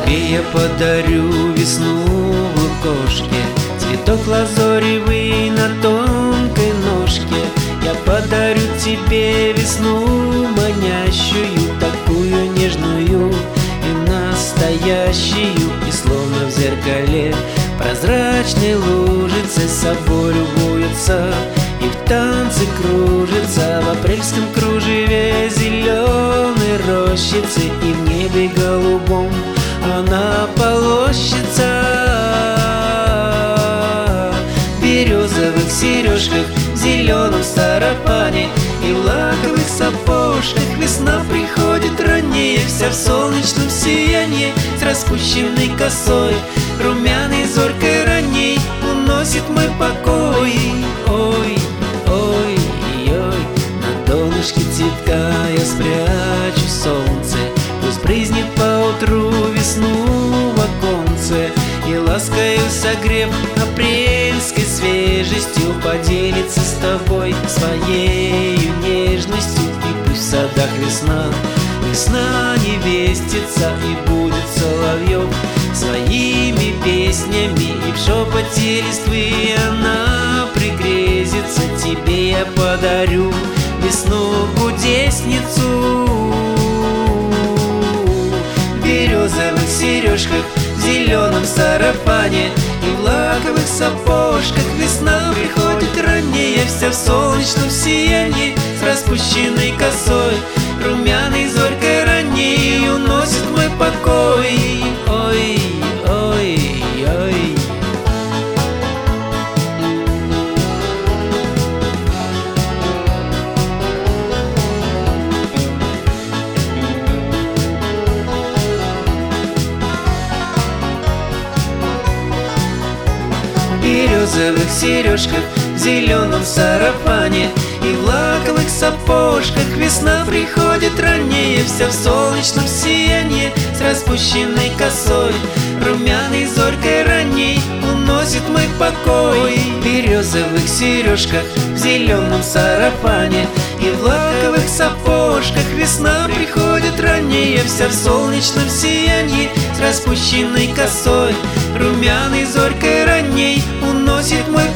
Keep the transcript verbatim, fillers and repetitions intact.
Тебе я подарю весну в лукошке, цветок лазоревый на тонкой ножке. Я подарю тебе весну манящую, такую нежную и настоящую. И словно в зеркале прозрачной лужицей собой любуется, и в танце кружится в апрельском кружеве зеленой рощицы. И в небе голубом она полощется в березовых сережках, в зеленом сарафане и в лаковых сапожках. Весна приходит ранее, вся в солнечном сиянии, с распущенной косой, румяной зоркой ранней уносит мой покой. Ой, ой, ой, на донышке цветка я спрячу солнце, пусть брызнет поутру весну в оконце, и ласкою согрев апрельской свежестью поделится с тобой своей нежностью. И пусть в садах весна, весна невестица, и будет соловьев своими песнями, и в шепоте листвы она пригрезится. Тебе я подарю весну-кудесницу в березовых сережках, в зеленом сарафане и в лаковых сапожках. Весна приходит ранее, вся в солнечном сиянии, с распущенной косой, румяной зоркой ранней уносит мой покой. Ой, ой, ой. В березовых сережках, в зеленом сарафане и в лаковых сапожках. Весна приходит ранее, вся в солнечном сиянии, с распущенной косой, румяной зоркой ранней уносит мой покой. В березовых сережках, в зеленом сарафане и в лаковых сапожках. Весна приходит ранее, вся в солнечном сиянии, с распущенной косой, румяной зоркой ранней уносит мой